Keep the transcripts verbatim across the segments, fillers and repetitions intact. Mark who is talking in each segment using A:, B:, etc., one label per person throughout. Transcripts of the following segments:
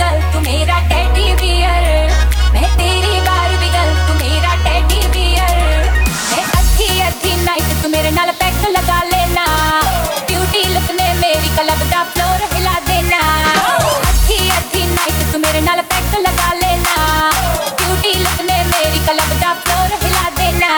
A: Girl तू मेरा teddy bear, मैं तेरी बारबी गर्ल तू मेरा टेडी बियर। मैं अद्धी अद्धी नाइट तू मेरे नाल पैक लगा लेना, ब्यूटी लुक ने मेरी क्लब दा फ्लोर हिला देना। अद्धी अद्धी नाइट तू मेरे नाल पैक लगा लेना, ब्यूटी लुक ने मेरी क्लब दा फ्लोर हिला देना।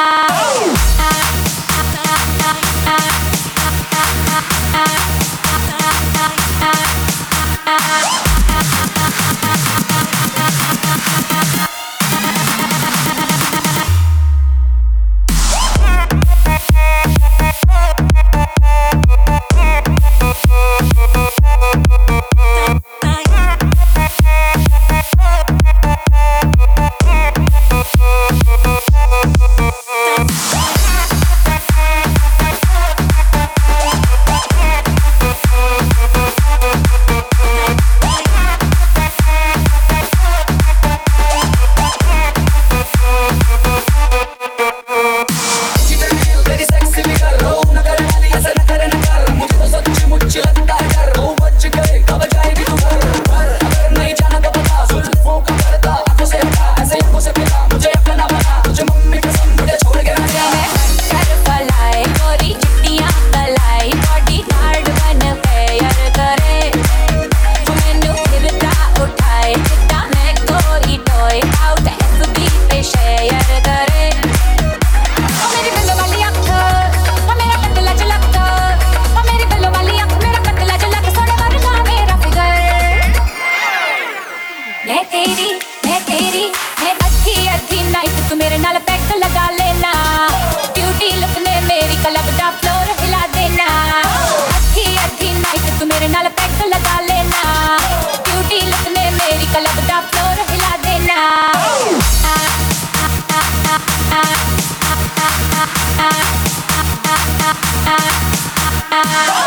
A: मैं तेरी मैं तेरी मैं अद्धी अद्धी नाइट तू मेरे नाल पैक लगा लेना, ब्यूटी लुक ने मेरी क्लब दा फ्लोर हिला देना। अद्धी अद्धी नाइट तू मेरे नाल पैक लगा लेना, ब्यूटी लुक ने मेरी क्लब दा फ्लोर हिला देना। Ah